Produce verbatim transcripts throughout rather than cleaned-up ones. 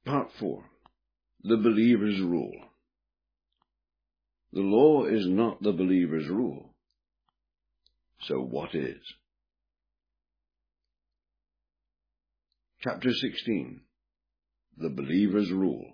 Part four. The Believer's Rule. The law is not the believer's rule. So what is? Chapter sixteen. The Believer's Rule.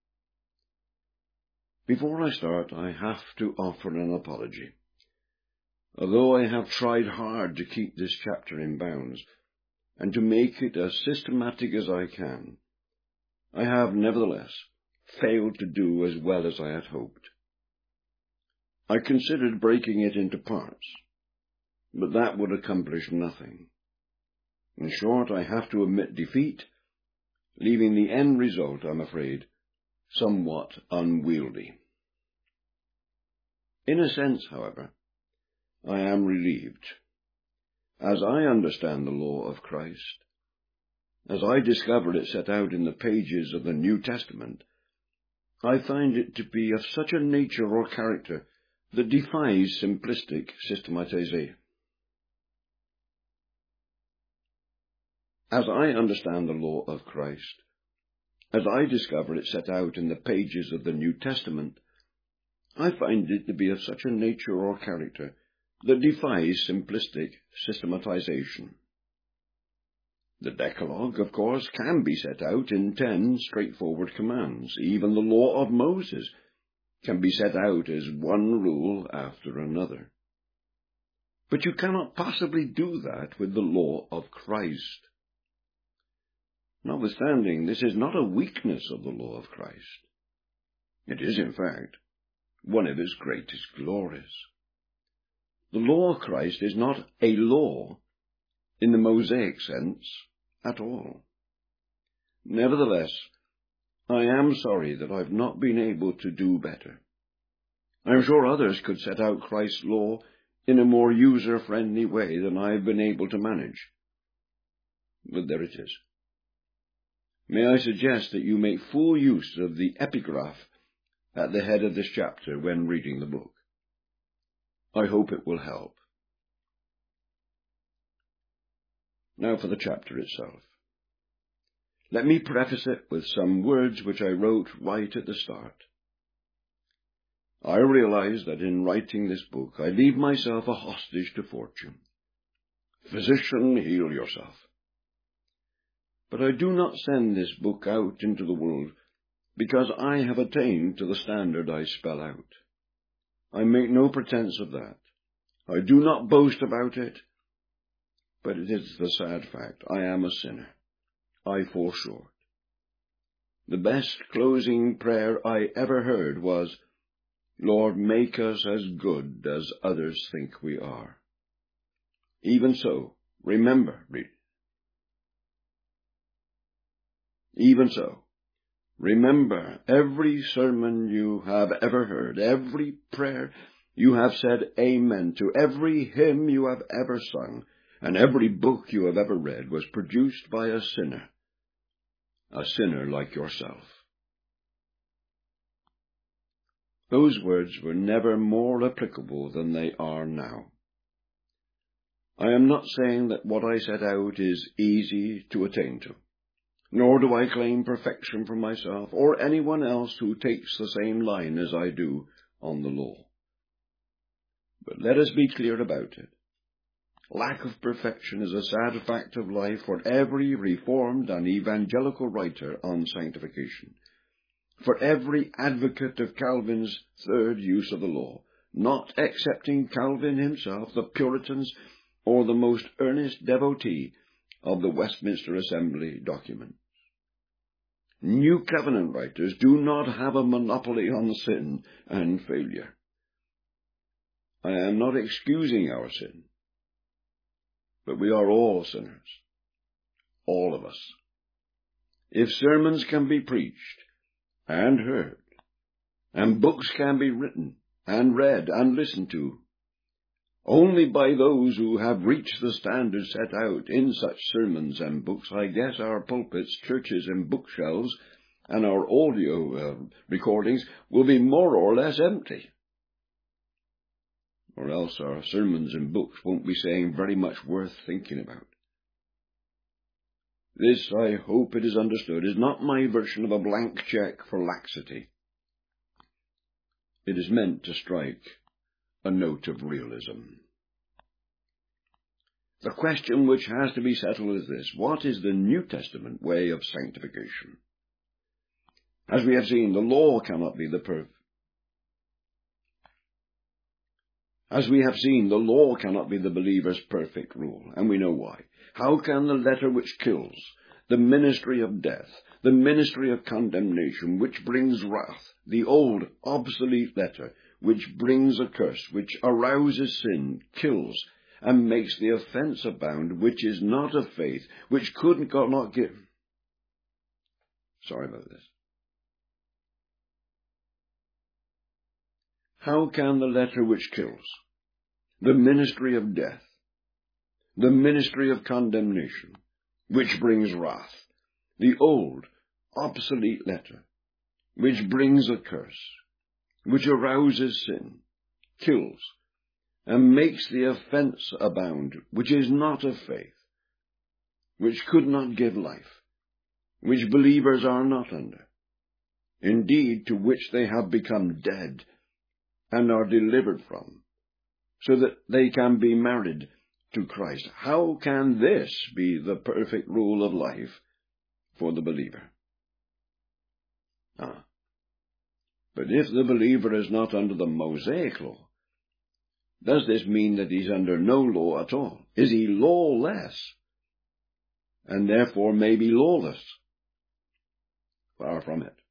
Before I start, I have to offer an apology. Although I have tried hard to keep this chapter in bounds, and to make it as systematic as I can, I have nevertheless failed to do as well as I had hoped. I considered breaking it into parts, but that would accomplish nothing. In short, I have to admit defeat, leaving the end result, I'm afraid, somewhat unwieldy. In a sense, however, I am relieved. As I understand the law of Christ, as I discovered it set out in the pages of the New Testament, I find it to be of such a nature or character that defies simplistic systematization. As I understand the law of Christ, as I discover it set out in the pages of the New Testament, I find it to be of such a nature or character that defies simplistic systematization. The Decalogue, of course, can be set out in ten straightforward commands. Even the law of Moses can be set out as one rule after another. But you cannot possibly do that with the law of Christ. Notwithstanding, this is not a weakness of the law of Christ. It is, in fact, one of its greatest glories. The law of Christ is not a law in the Mosaic sense at all. Nevertheless, I am sorry that I've not been able to do better. I am sure others could set out Christ's law in a more user-friendly way than I have been able to manage. But there it is. May I suggest that you make full use of the epigraph at the head of this chapter when reading the book. I hope it will help. Now for the chapter itself. Let me preface it with some words which I wrote right at the start. I realize that in writing this book I leave myself a hostage to fortune. Physician, heal yourself. But I do not send this book out into the world because I have attained to the standard I spell out. I make no pretense of that. I do not boast about it, but it is the sad fact. I am a sinner. I fall short. The best closing prayer I ever heard was, Lord, make us as good as others think we are. Even so, remember, read. Even so, remember every sermon you have ever heard, every prayer you have said amen to, every hymn you have ever sung, and every book you have ever read was produced by a sinner, a sinner like yourself. Those words were never more applicable than they are now. I am not saying that what I set out is easy to attain to, nor do I claim perfection for myself or anyone else who takes the same line as I do on the law. But let us be clear about it. Lack of perfection is a sad fact of life for every reformed and evangelical writer on sanctification, for every advocate of Calvin's third use of the law, not excepting Calvin himself, the Puritans, or the most earnest devotee of the Westminster Assembly documents. New Covenant writers do not have a monopoly on sin and failure. I am not excusing our sin, but we are all sinners, all of us. If sermons can be preached and heard, and books can be written and read and listened to, only by those who have reached the standard set out in such sermons and books, I guess our pulpits, churches, and bookshelves, and our audio uh, recordings will be more or less empty. Or else our sermons and books won't be saying very much worth thinking about. This, I hope it is understood, is not my version of a blank check for laxity. It is meant to strike a note of realism. The question which has to be settled is this: what is the New Testament way of sanctification? As we have seen, the law cannot be the perfect. As we have seen, the law cannot be the believer's perfect rule, and we know why. How can the letter which kills, the ministry of death, the ministry of condemnation, which brings wrath, the old, obsolete letter, which brings a curse, which arouses sin, kills, and makes the offence abound, which is not of faith, which could God not give? Sorry about this. How can the letter which kills, the ministry of death, the ministry of condemnation, which brings wrath, the old, obsolete letter, which brings a curse, which arouses sin, kills, and makes the offence abound, which is not of faith, which could not give life, which believers are not under, indeed to which they have become dead and are delivered from, so that they can be married to Christ? How can this be the perfect rule of life for the believer? Ah, but if the believer is not under the Mosaic law, does this mean that he's under no law at all? Is he lawless, and therefore may be lawless? Far from it.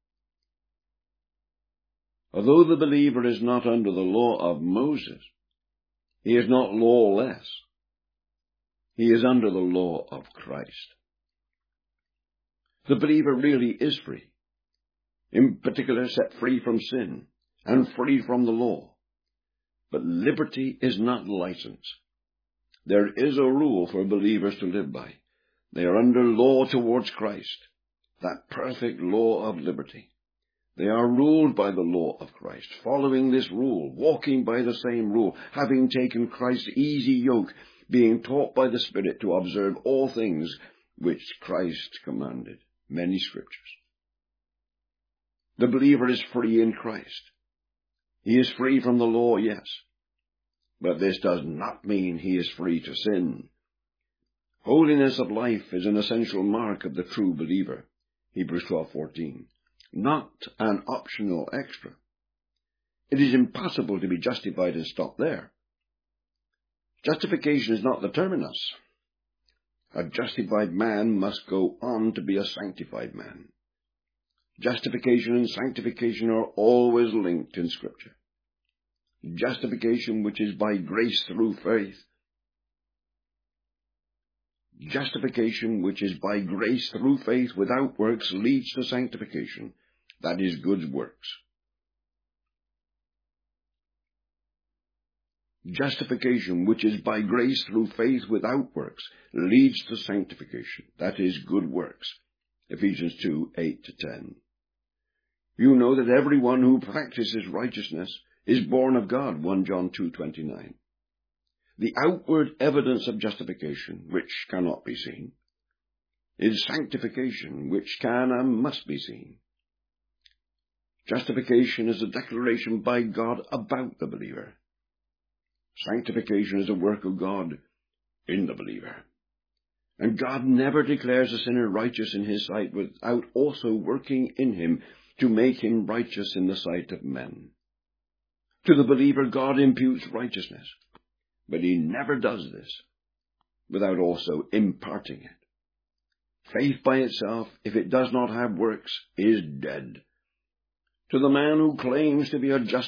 Although the believer is not under the law of Moses, he is not lawless. He is under the law of Christ. The believer really is free, in particular set free from sin and free from the law. But liberty is not license. There is a rule for believers to live by. They are under law towards Christ, that perfect law of liberty. They are ruled by the law of Christ, following this rule, walking by the same rule, having taken Christ's easy yoke, being taught by the Spirit to observe all things which Christ commanded. Many scriptures. The believer is free in Christ. He is free from the law, yes, but this does not mean he is free to sin. Holiness of life is an essential mark of the true believer, Hebrews twelve fourteen, not an optional extra. It is impossible to be justified and stop there. Justification is not the terminus. A justified man must go on to be a sanctified man. Justification and sanctification are always linked in Scripture. Justification, which is by grace through faith. Justification, which is by grace through faith without works, leads to sanctification. That is good works. Justification, which is by grace through faith without works, leads to sanctification. That is good works. Ephesians two, eight to ten. You know that everyone who practices righteousness is born of God, First John two, twenty-nine. The outward evidence of justification, which cannot be seen, is sanctification, which can and must be seen. Justification is a declaration by God about the believer. Sanctification is a work of God in the believer. And God never declares a sinner righteous in his sight without also working in him to make him righteous in the sight of men. To the believer, God imputes righteousness, but he never does this without also imparting it. Faith by itself, if it does not have works, is dead. To the man who claims to be a just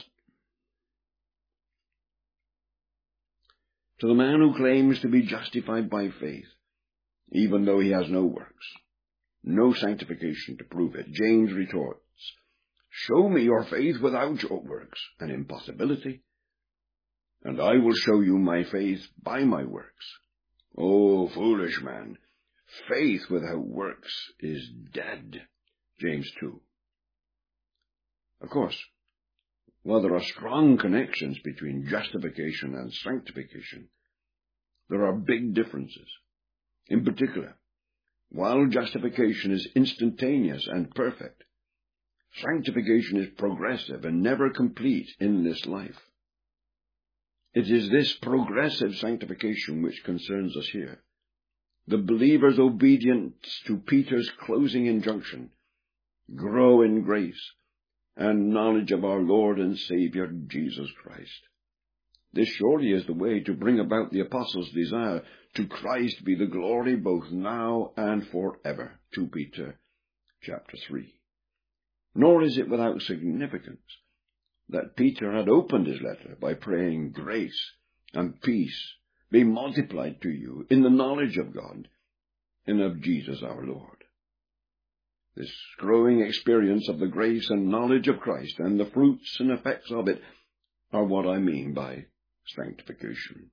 to the man who claims to be justified by faith, even though he has no works, no sanctification to prove it, James retorts, "Show me your faith without your works, an impossibility, and I will show you my faith by my works. O foolish man, faith without works is dead." James two. Of course, while there are strong connections between justification and sanctification, there are big differences. In particular, While justification is instantaneous and perfect, sanctification is progressive and never complete in this life. It is this progressive sanctification which concerns us here. The believer's obedience to Peter's closing injunction, grow in grace and knowledge of our Lord and Savior Jesus Christ. This surely is the way to bring about the apostles' desire to Christ be the glory both now and forever. Second Peter chapter three. Nor is it without significance that Peter had opened his letter by praying, "Grace and peace be multiplied to you in the knowledge of God and of Jesus our Lord." This growing experience of the grace and knowledge of Christ and the fruits and effects of it are what I mean by sanctification.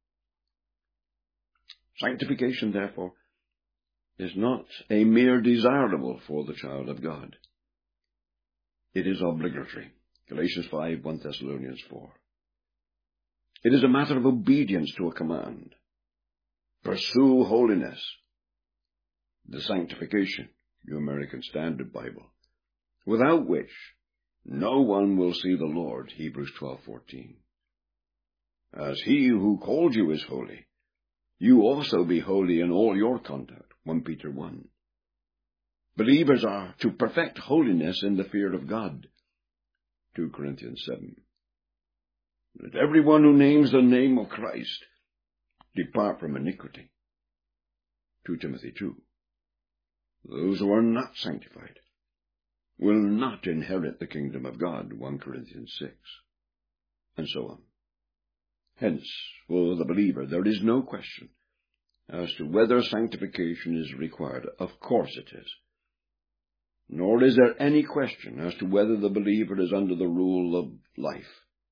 Sanctification, therefore, is not a mere desirable for the child of God. It is obligatory. Galatians five, First Thessalonians four. It is a matter of obedience to a command. Pursue holiness. The sanctification, New American Standard Bible, without which no one will see the Lord, Hebrews twelve fourteen. As he who called you is holy, you also be holy in all your conduct, First Peter one. Believers are to perfect holiness in the fear of God, Second Corinthians seven. Let everyone who names the name of Christ depart from iniquity, Second Timothy two. Those who are not sanctified will not inherit the kingdom of God, First Corinthians six, and so on. Hence, for the believer, there is no question as to whether sanctification is required. Of course it is. Nor is there any question as to whether the believer is under the rule of life.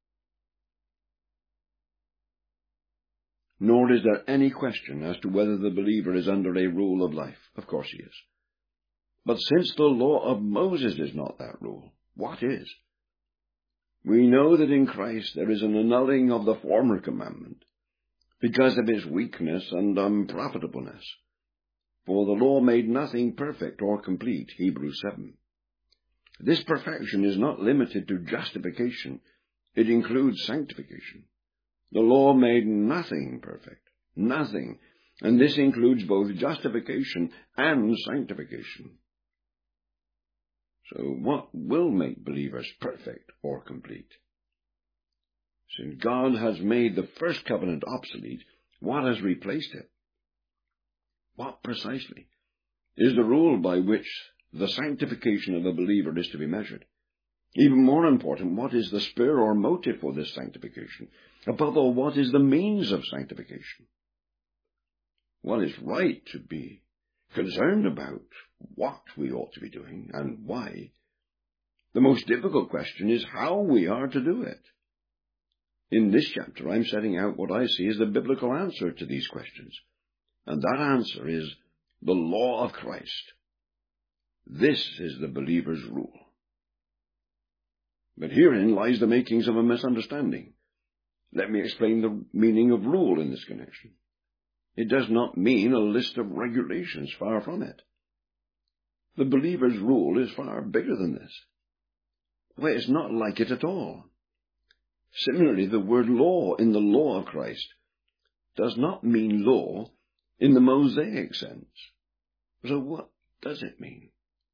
Nor is there any question as to whether the believer is under a rule of life. Of course he is. But since the law of Moses is not that rule, what is? We know that in Christ there is an annulling of the former commandment because of his weakness and unprofitableness. For the law made nothing perfect or complete, Hebrews seven. This perfection is not limited to justification. It includes sanctification. The law made nothing perfect, nothing, and this includes both justification and sanctification. So what will make believers perfect or complete? Since God has made the first covenant obsolete, what has replaced it? What precisely is the rule by which the sanctification of a believer is to be measured? Even more important, what is the spur or motive for this sanctification? Above all, what is the means of sanctification? One is right to be concerned about what we ought to be doing and why. The most difficult question is how we are to do it. In this chapter, I'm setting out what I see as the biblical answer to these questions. And that answer is the law of Christ. This is the believer's rule. But herein lies the makings of a misunderstanding. Let me explain the meaning of rule in this connection. It does not mean a list of regulations, far from it. The believer's rule is far bigger than this. Why, it's not like it at all. Similarly, the word law in the law of Christ does not mean law in the Mosaic sense. So what does it mean?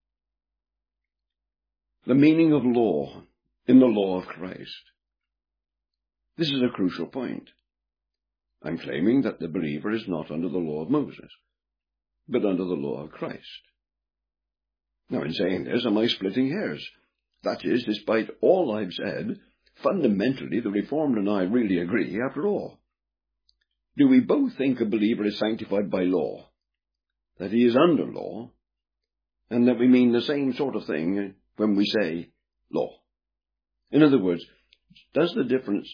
The meaning of law in the law of Christ. This is a crucial point. I'm claiming that the believer is not under the law of Moses, but under the law of Christ. Now, in saying this, am I splitting hairs? That is, despite all I've said, fundamentally the Reformed and I really agree after all. Do we both think a believer is sanctified by law, that he is under law, and that we mean the same sort of thing when we say law? In other words, does the difference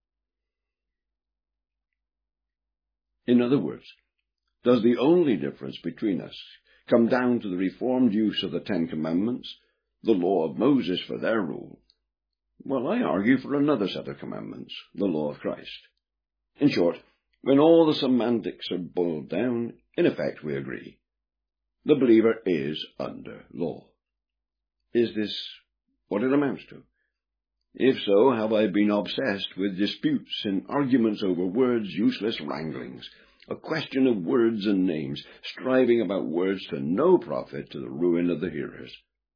In other words, does the only difference between us come down to the Reformed use of the Ten Commandments, the law of Moses for their rule? Well, I argue for another set of commandments, the law of Christ. In short, when all the semantics are boiled down, in effect we agree. The believer is under law. Is this what it amounts to? If so, have I been obsessed with disputes and arguments over words, useless wranglings, a question of words and names, striving about words to no profit, to the ruin of the hearers?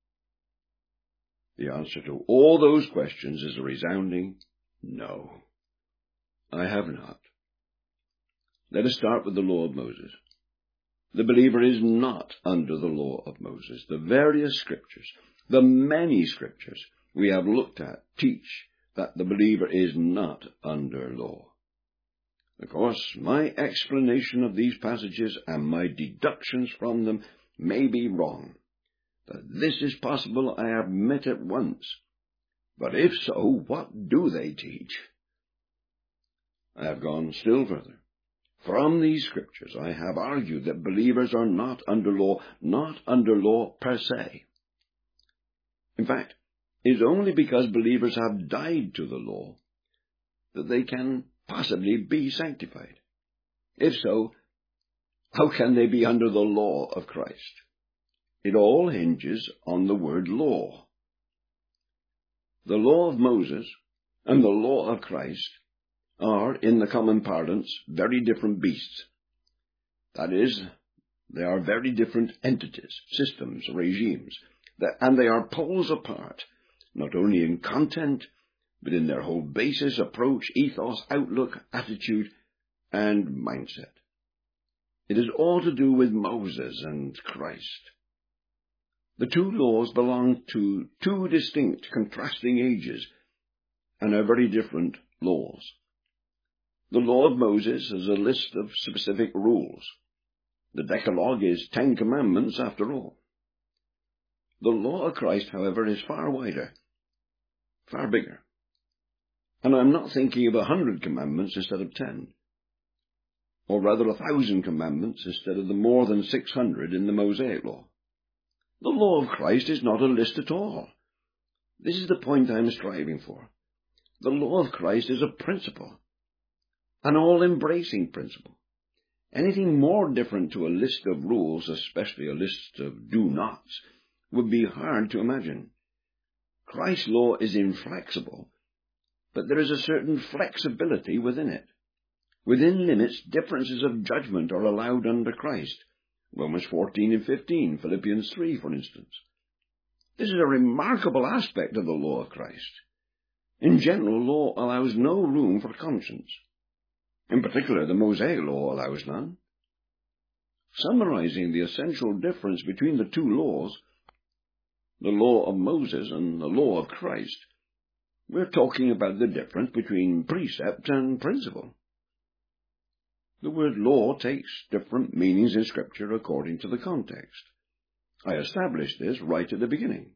The answer to all those questions is a resounding no. I have not. Let us start with the law of Moses. The believer is not under the law of Moses. The various scriptures, the many scriptures we have looked at, teach that the believer is not under law. Of course, my explanation of these passages and my deductions from them may be wrong. That this is possible, I admit at once. But if so, what do they teach? I have gone still further. From these scriptures I have argued that believers are not under law, not under law per se. In fact, it is only because believers have died to the law that they can possibly be sanctified. If so, how can they be under the law of Christ? It all hinges on the word law. The law of Moses and the law of Christ are, in the common parlance, very different beasts. That is, they are very different entities, systems, regimes, and they are poles apart, not only in content, but in their whole basis, approach, ethos, outlook, attitude, and mindset. It is all to do with Moses and Christ. The two laws belong to two distinct, contrasting ages, and are very different laws. The law of Moses is a list of specific rules. The Decalogue is Ten Commandments, after all. The law of Christ, however, is far wider, far bigger. And I'm not thinking of a hundred commandments instead of ten, or rather a thousand commandments instead of the more than six hundred in the Mosaic law. The law of Christ is not a list at all. This is the point I am striving for. The law of Christ is a principle, an all-embracing principle. Anything more different to a list of rules, especially a list of do-nots, would be hard to imagine. Christ's law is inflexible, but there is a certain flexibility within it. Within limits, differences of judgment are allowed under Christ. Romans fourteen and fifteen, Philippians three, for instance. This is a remarkable aspect of the law of Christ. In general, law allows no room for conscience. In particular, the Mosaic law allows none. Summarizing the essential difference between the two laws, the law of Moses and the law of Christ, we're talking about the difference between precept and principle. The word law takes different meanings in Scripture according to the context. I established this right at the beginning.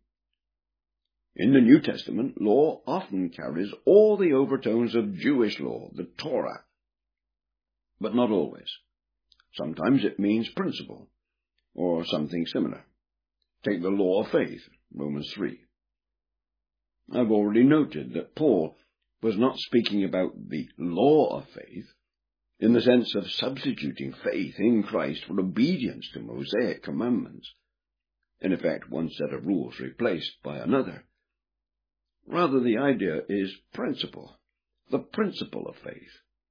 In the New Testament, law often carries all the overtones of Jewish law, the Torah, but not always. Sometimes it means principle, or something similar. Take the law of faith, Romans three. I've already noted that Paul was not speaking about the law of faith in the sense of substituting faith in Christ for obedience to Mosaic commandments. In effect, one set of rules replaced by another. Rather, the idea is principle, the principle of faith.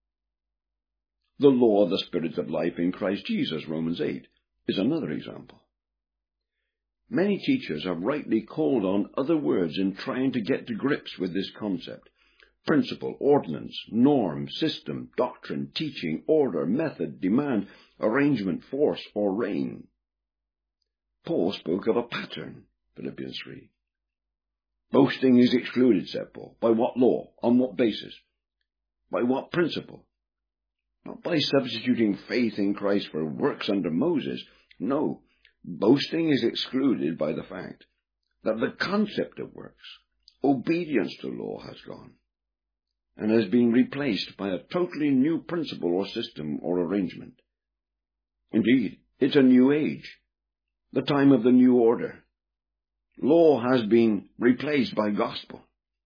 The law of the Spirit of life in Christ Jesus, Romans eight, is another example. Many teachers have rightly called on other words in trying to get to grips with this concept. Principle, ordinance, norm, system, doctrine, teaching, order, method, demand, arrangement, force, or reign. Paul spoke of a pattern, Philippians three. Boasting is excluded, said Paul. By what law? On what basis? By what principle? Not by substituting faith in Christ for works under Moses. No, boasting is excluded by the fact that the concept of works, obedience to law, has gone and has been replaced by a totally new principle or system or arrangement. Indeed, it's a new age, the time of the new order. Law has been replaced by gospel.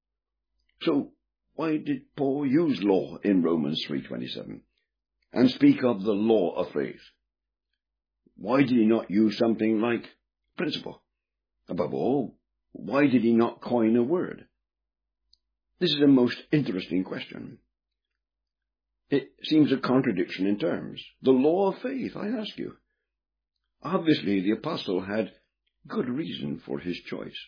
So, why did Paul use law in Romans three twenty-seven and speak of the law of faith? why did he not use something like principle? Above all, why did he not coin a word? This is a most interesting question. It seems a contradiction in terms. The law of faith, I ask you. Obviously, the apostle had good reason for his choice.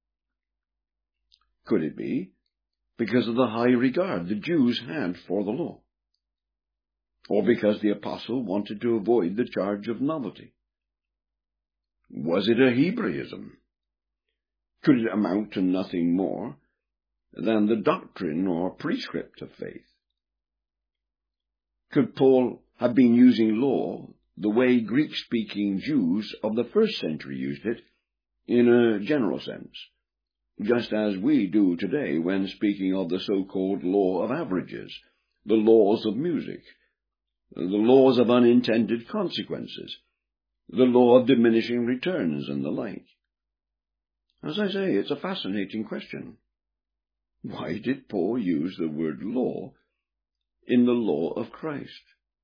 Could it be because of the high regard the Jews had for the law? Or because the apostle wanted to avoid the charge of novelty? Was it a Hebraism? Could it amount to nothing more than the doctrine or prescript of faith? Could Paul have been using law the way Greek-speaking Jews of the first century used it, in a general sense, just as we do today when speaking of the so-called law of averages, the laws of music, the laws of unintended consequences, the law of diminishing returns, and the like? As I say, it's a fascinating question. Why did Paul use the word law in the law of Christ?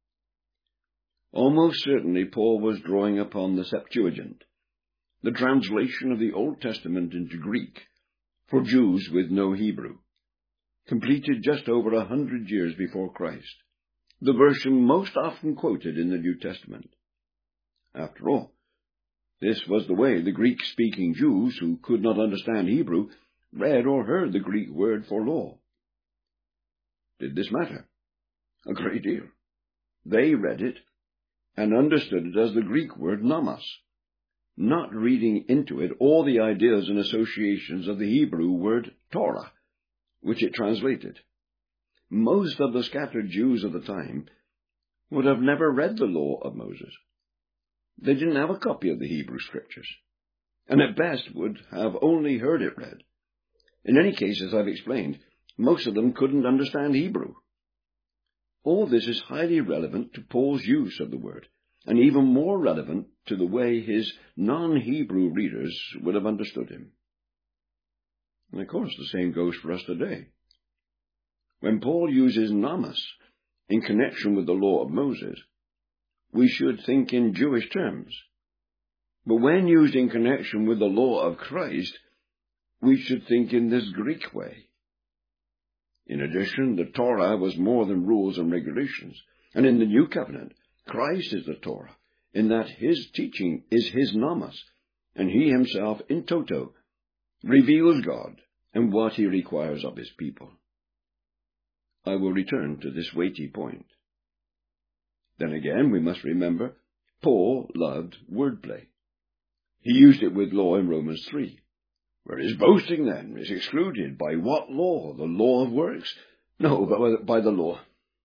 Almost certainly Paul was drawing upon the Septuagint, the translation of the Old Testament into Greek for Jews with no Hebrew, completed just over a hundred years before Christ, the version most often quoted in the New Testament. After all, this was the way the Greek-speaking Jews who could not understand Hebrew read or heard the Greek word for law. Did this matter? A great deal. They read it and understood it as the Greek word nomos, not reading into it all the ideas and associations of the Hebrew word Torah, which it translated. Most of the scattered Jews of the time would have never read the law of Moses. They didn't have a copy of the Hebrew Scriptures, and at best would have only heard it read. In any case, as I've explained, most of them couldn't understand Hebrew. All this is highly relevant to Paul's use of the word, and even more relevant to the way his non-Hebrew readers would have understood him. And of course, the same goes for us today. When Paul uses nomos in connection with the law of Moses, we should think in Jewish terms. But when used in connection with the law of Christ, we should think in this Greek way. In addition, the Torah was more than rules and regulations, and in the New Covenant, Christ is the Torah, in that his teaching is his nomos, and he himself, in toto, reveals God and what he requires of his people. I will return to this weighty point. Then again, we must remember, Paul loved wordplay. He used it with law in Romans three. Where is boasting, then, is excluded. By what law? The law of works? No, but by the law.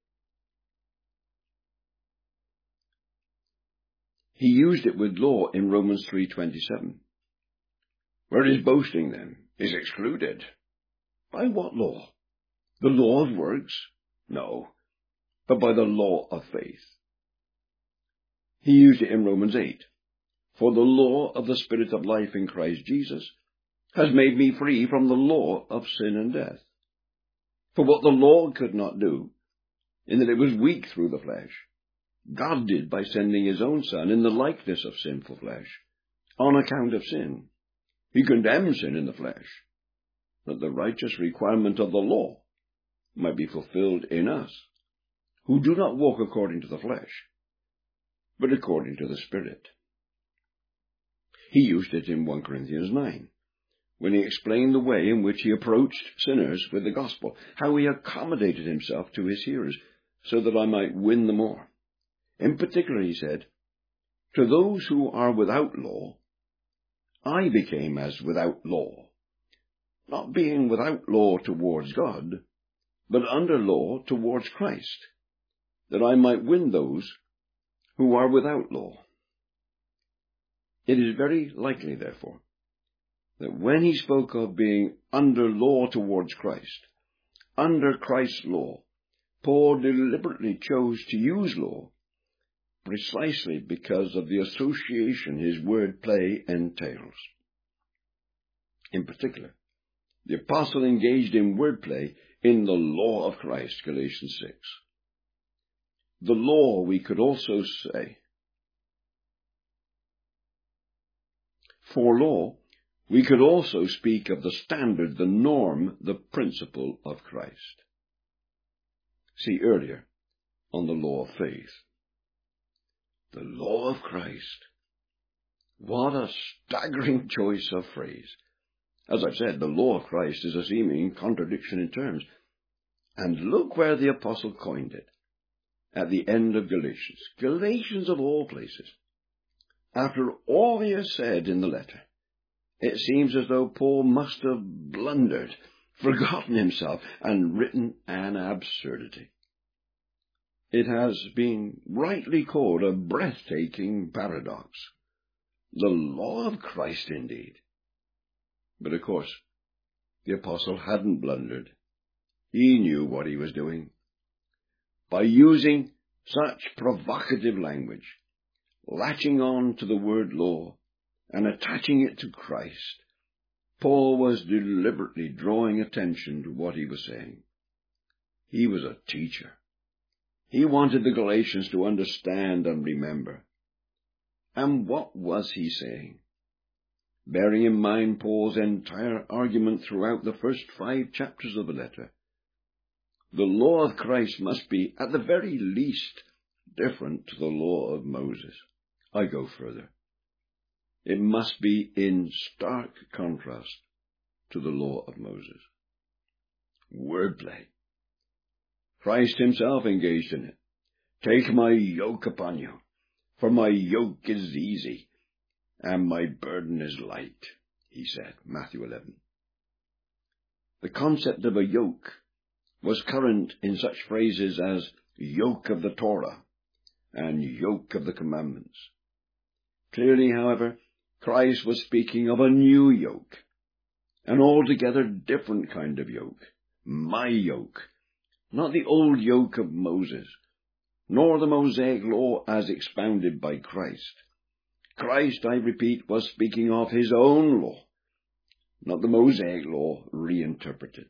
He used it with law in Romans three twenty-seven. Where is boasting, then, is excluded. By what law? The law of works? No, but by the law of faith. He used it in Romans eight. For the law of the Spirit of life in Christ Jesus has made me free from the law of sin and death. For what the law could not do, in that it was weak through the flesh, God did by sending his own Son in the likeness of sinful flesh, on account of sin. He condemned sin in the flesh, that the righteous requirement of the law might be fulfilled in us, who do not walk according to the flesh, but according to the Spirit. He used it in First Corinthians nine, when he explained the way in which he approached sinners with the gospel, how he accommodated himself to his hearers, so that I might win them more. In particular, he said, to those who are without law, I became as without law, not being without law towards God, but under law towards Christ, that I might win those who are without law. It is very likely, therefore, that when he spoke of being under law towards Christ, under Christ's law, Paul deliberately chose to use law precisely because of the association his wordplay entails. In particular, the apostle engaged in wordplay in the law of Christ, Galatians six. The law, we could also say, For law, we could also speak of the standard, the norm, the principle of Christ. See earlier on the law of faith. The law of Christ. What a staggering choice of phrase. As I've said, the law of Christ is a seeming contradiction in terms. And look where the apostle coined it. At the end of Galatians. Galatians of all places. After all he has said in the letter, it seems as though Paul must have blundered, forgotten himself, and written an absurdity. It has been rightly called a breathtaking paradox. The law of Christ, indeed. But of course, the apostle hadn't blundered. He knew what he was doing. By using such provocative language, latching on to the word law, and attaching it to Christ, Paul was deliberately drawing attention to what he was saying. He was a teacher. He wanted the Galatians to understand and remember. And what was he saying? Bearing in mind Paul's entire argument throughout the first five chapters of the letter, the law of Christ must be, at the very least, different to the law of Moses. I go further. It must be in stark contrast to the law of Moses. Wordplay. Christ himself engaged in it. Take my yoke upon you, for my yoke is easy, and my burden is light, he said, Matthew eleven. The concept of a yoke was current in such phrases as yoke of the Torah and yoke of the commandments. Clearly, however, Christ was speaking of a new yoke, an altogether different kind of yoke, my yoke, not the old yoke of Moses, nor the Mosaic law as expounded by Christ. Christ, I repeat, was speaking of his own law, not the Mosaic law reinterpreted.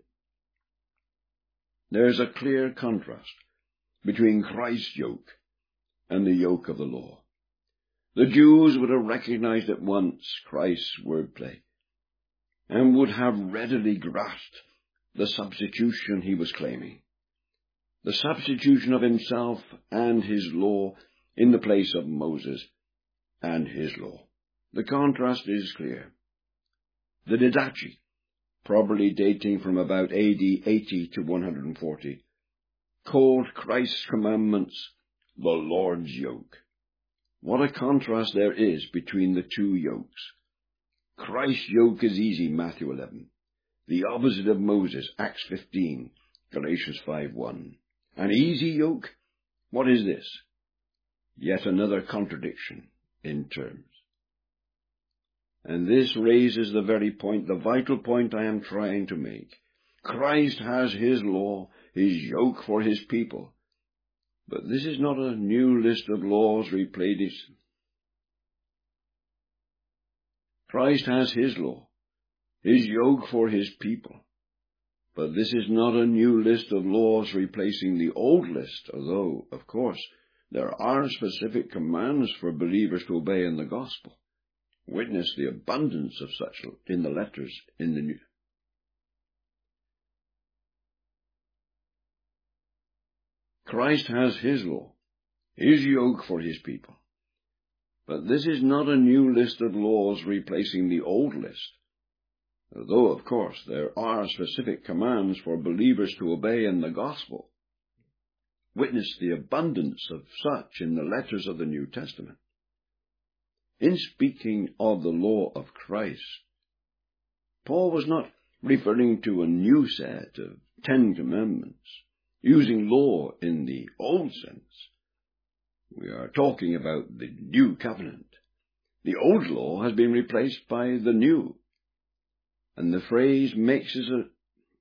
There is a clear contrast between Christ's yoke and the yoke of the law. The Jews would have recognized at once Christ's wordplay, and would have readily grasped the substitution he was claiming. The substitution of himself and his law in the place of Moses and his law. The contrast is clear. The Didache, probably dating from about A D eighty to one hundred forty, called Christ's commandments the Lord's yoke. What a contrast there is between the two yokes. Christ's yoke is easy, Matthew eleven. The opposite of Moses, Acts fifteen, Galatians five one. An easy yoke? What is this? Yet another contradiction in terms. And this raises the very point, the vital point I am trying to make. Christ has his law, his yoke for his people. But this is not a new list of laws replacing. Christ has his law, his yoke for his people. But this is not a new list of laws replacing the old list, although, of course, there are specific commands for believers to obey in the gospel. Witness the abundance of such in the letters in the New. Christ has his law, his yoke for his people. But this is not a new list of laws replacing the old list, although, of course, there are specific commands for believers to obey in the gospel. Witness the abundance of such in the letters of the New Testament. In speaking of the law of Christ, Paul was not referring to a new set of Ten Commandments, using law in the old sense. We are talking about the new covenant. The old law has been replaced by the new, and the phrase makes it a,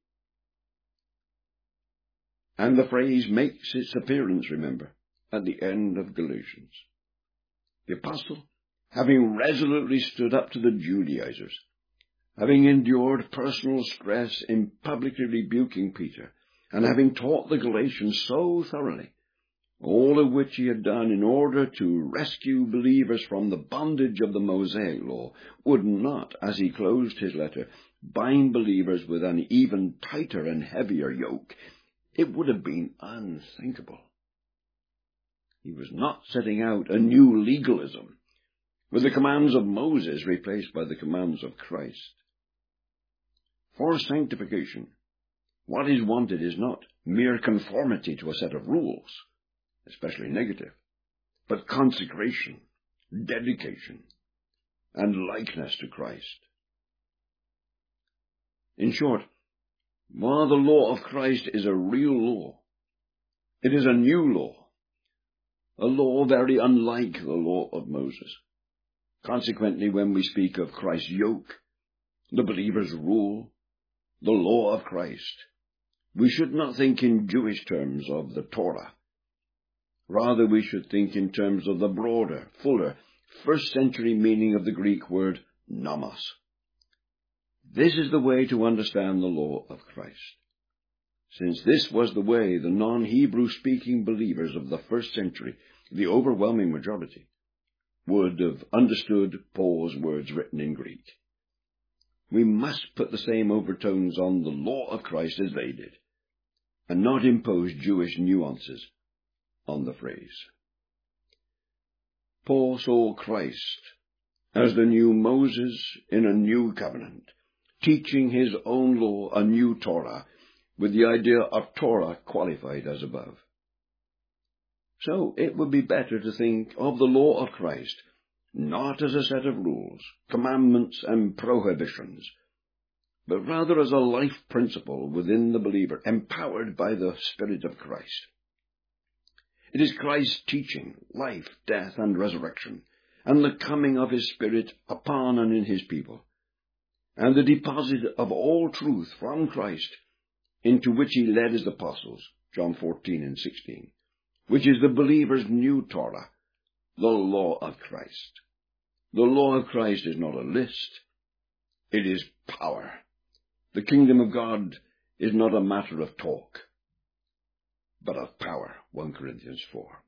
and the phrase makes its appearance, remember, at the end of Galatians. The apostle, having resolutely stood up to the Judaizers, having endured personal stress in publicly rebuking Peter, and having taught the Galatians so thoroughly, all of which he had done in order to rescue believers from the bondage of the Mosaic law, would not, as he closed his letter, bind believers with an even tighter and heavier yoke. It would have been unthinkable. He was not setting out a new legalism, with the commands of Moses replaced by the commands of Christ. For sanctification, what is wanted is not mere conformity to a set of rules, especially negative, but consecration, dedication, and likeness to Christ. In short, while the law of Christ is a real law, it is a new law, a law very unlike the law of Moses. Consequently, when we speak of Christ's yoke, the believer's rule, the law of Christ, we should not think in Jewish terms of the Torah. Rather, we should think in terms of the broader, fuller, first-century meaning of the Greek word nomos. This is the way to understand the law of Christ, since this was the way the non-Hebrew speaking believers of the first century, the overwhelming majority, would have understood Paul's words written in Greek. We must put the same overtones on the law of Christ as they did, and not impose Jewish nuances on the phrase. Paul saw Christ as the new Moses in a new covenant, teaching his own law, a new Torah, with the idea of Torah qualified as above. So it would be better to think of the law of Christ not as a set of rules, commandments, and prohibitions, but rather as a life principle within the believer, empowered by the Spirit of Christ. It is Christ's teaching, life, death, and resurrection, and the coming of his Spirit upon and in his people, and the deposit of all truth from Christ, into which he led his apostles, John fourteen and sixteen, which is the believer's new Torah, the law of Christ. The law of Christ is not a list, it is power. The kingdom of God is not a matter of talk, but of power, First Corinthians four.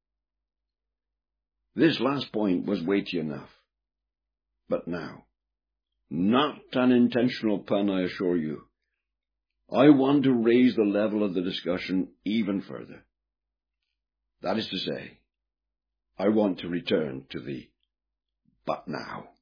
This last point was weighty enough. But now, not an intentional pun, I assure you, I want to raise the level of the discussion even further. That is to say, I want to return to the but now.